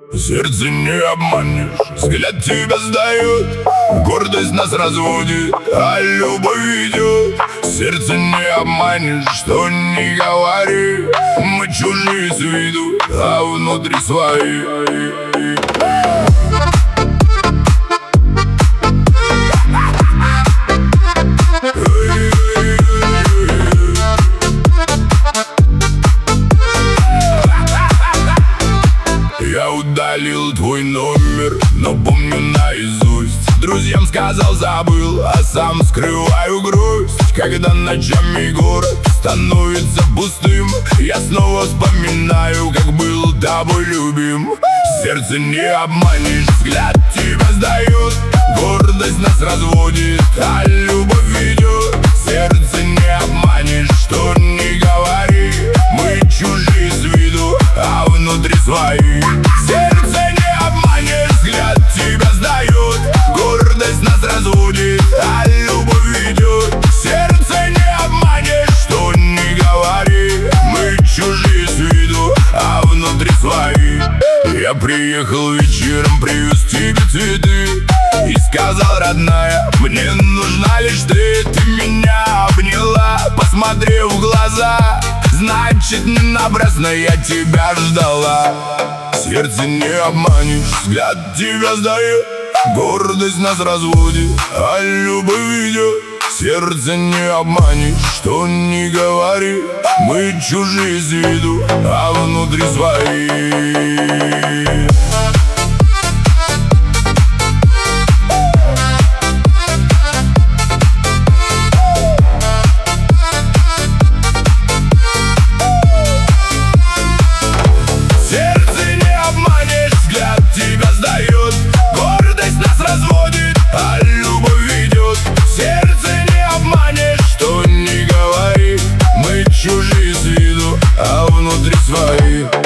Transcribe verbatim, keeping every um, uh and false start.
Сердце не обманешь, взгляд тебя сдает, гордость нас разводит, а любовь ведет. Сердце не обманешь, что не говори, мы чужие с виду, а внутри свои. Я удалил твой номер, но помню наизусть. Друзьям сказал, забыл, а сам скрываю грусть. Когда ночами город становится пустым, я снова вспоминаю, как был тобой любим. Сердце не обманешь, взгляд тебя сдает, гордость нас разводит, а любовь ведет. Сердце не обманешь, что не говори, мы чужие с виду, а внутри свои. Сердце не обманешь, взгляд тебя сдает, гордость нас разводит, а любовь ведет. Сердце не обманешь, что не говори, мы чужие с виду, а внутри свои. Я приехал вечером привез тебе цветы и сказал, родная, мне нужна лишь ты. Ты меня обняла, посмотрев в глаза, значит, не напрасно я тебя ждала. Сердце не обманешь, взгляд тебя сдает, гордость нас разводит, а любовь ведет. Сердце не обманешь, что не говори, мы чужие с виду, а внутри свои. Чужие с виду, а внутри свои.